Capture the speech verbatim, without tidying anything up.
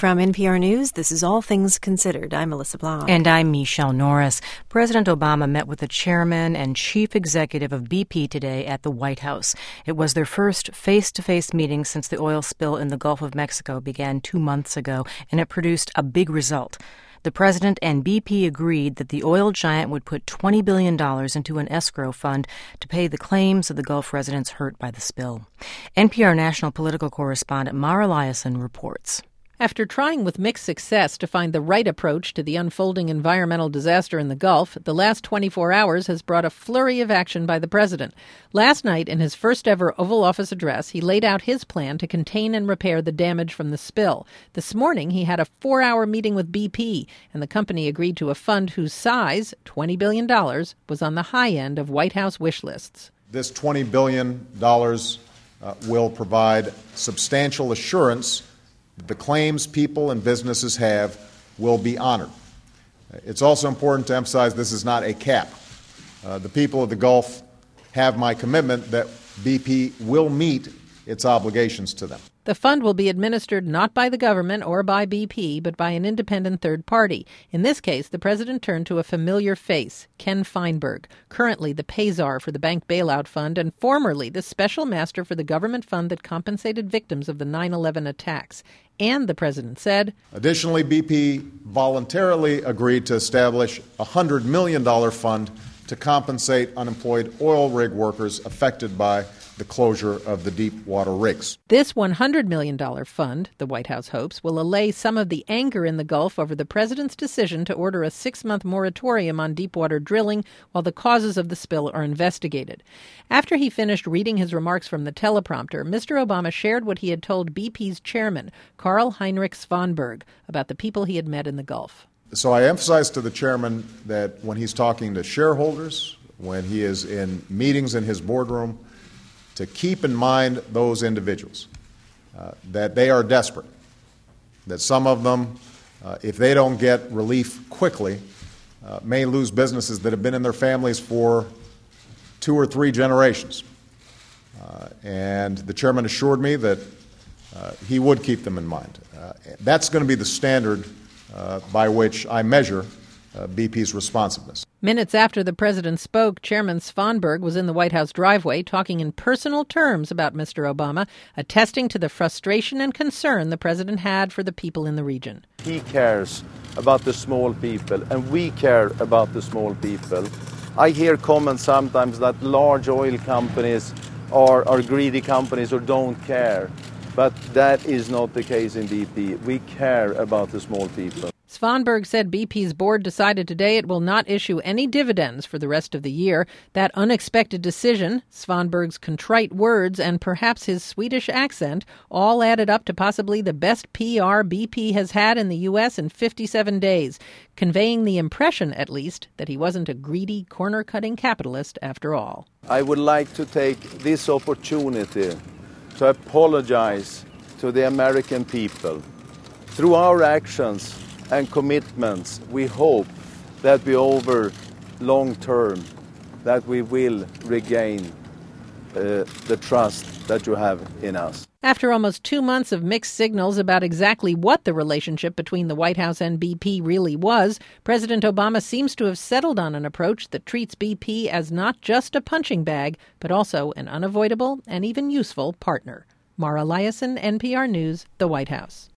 from N P R News, this is All Things Considered. I'm Melissa Blanc. And I'm Michelle Norris. President Obama met with the chairman and chief executive of B P today at the White House. It was their first face-to-face meeting since the oil spill in the Gulf of Mexico began two months ago, and it produced a big result. The president and B P agreed that the oil giant would put twenty billion dollars into an escrow fund to pay the claims of the Gulf residents hurt by the spill. N P R national political correspondent Mara Liasson reports. After trying with mixed success to find the right approach to the unfolding environmental disaster in the Gulf, the last twenty-four hours has brought a flurry of action by the president. Last night, in his first-ever Oval Office address, he laid out his plan to contain and repair the damage from the spill. This morning, he had a four-hour meeting with B P, and the company agreed to a fund whose size, twenty billion dollars, was on the high end of White House wish lists. This twenty billion dollars uh, will provide substantial assurance the claims people and businesses have will be honored. It's also important to emphasize this is not a cap. Uh, the people of the Gulf have my commitment that B P will meet its obligations to them. The fund will be administered not by the government or by B P, but by an independent third party. In this case, the president turned to a familiar face, Ken Feinberg, currently the pay-czar for the bank bailout fund and formerly the special master for the government fund that compensated victims of the nine eleven attacks. And the president said, additionally, B P voluntarily agreed to establish a one hundred million dollars fund to compensate unemployed oil rig workers affected by the closure of the deep water rigs. This one hundred million dollars fund, the White House hopes, will allay some of the anger in the Gulf over the president's decision to order a six-month moratorium on deepwater drilling while the causes of the spill are investigated. After he finished reading his remarks from the teleprompter, Mister Obama shared what he had told B P's chairman, Karl-Heinrich Svanberg, about the people he had met in the Gulf. So I emphasize to the chairman that when he's talking to shareholders, when he is in meetings in his boardroom, to keep in mind those individuals, uh, that they are desperate, that some of them, uh, if they don't get relief quickly, uh, may lose businesses that have been in their families for two or three generations. Uh, and the chairman assured me that uh, he would keep them in mind. Uh, that's going to be the standard uh, by which I measure uh, B P's responsiveness. Minutes after the president spoke, Chairman Svanberg was in the White House driveway talking in personal terms about Mister Obama, attesting to the frustration and concern the president had for the people in the region. He cares about the small people, and we care about the small people. I hear comments sometimes that large oil companies are, are greedy companies or don't care, but that is not the case in B P. We care about the small people. Svanberg said B P's board decided today it will not issue any dividends for the rest of the year. That unexpected decision, Svanberg's contrite words, and perhaps his Swedish accent all added up to possibly the best P R B P has had in the U S in fifty-seven days, conveying the impression, at least, that he wasn't a greedy, corner-cutting capitalist after all. I would like to take this opportunity to apologize to the American people. Through our actions and commitments, we hope that we over long term that we will regain uh, the trust that you have in us. After almost two months of mixed signals about exactly what the relationship between the White House and B P really was, President Obama seems to have settled on an approach that treats B P as not just a punching bag, but also an unavoidable and even useful partner. Mara Liasson, N P R News, the White House.